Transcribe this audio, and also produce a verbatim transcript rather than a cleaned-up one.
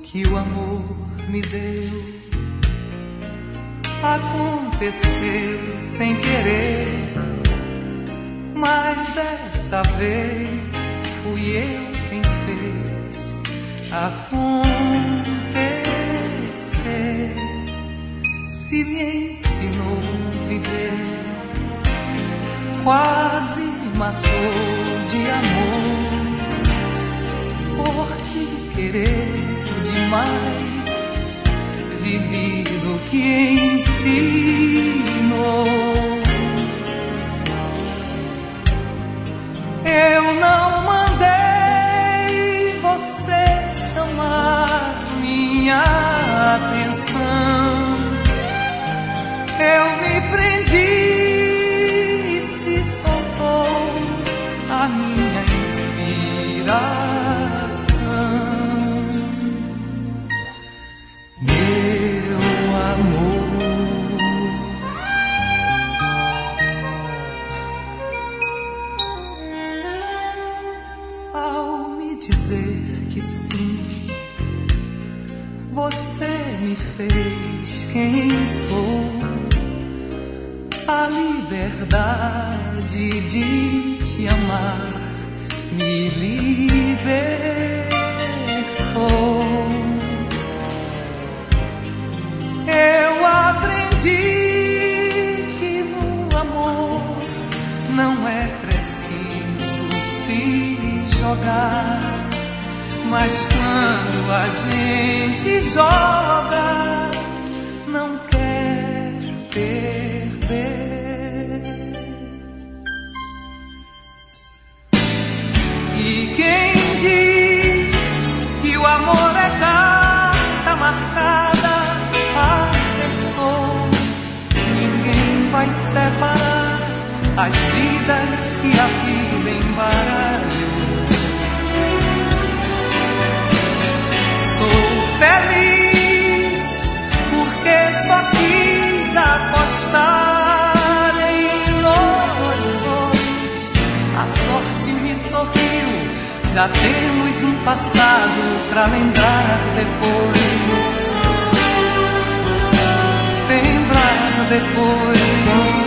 que o amor me deu aconteceu sem querer, mas dessa vez fui eu quem fez acontecer. Se me ensinou a viver, quase matou de amor, por te querer demais, vivi do que ensinou. Eu não mandei você chamar minha atenção, eu me prendi e se soltou a minha inspiração. Meu amor, ao me dizer que sim, você me fez quem sou. A liberdade de te amar me libertou. Eu aprendi que no amor não é preciso se jogar, mas quando a gente joga, não quer perder. E quem diz que o amor é carta marcada, acertou. Ninguém vai separar as vidas que a vida embaralhou. Sou feliz porque só quis apostar em nós dois. A sorte me sorriu, já temos um passado pra lembrar depois. Lembrar depois.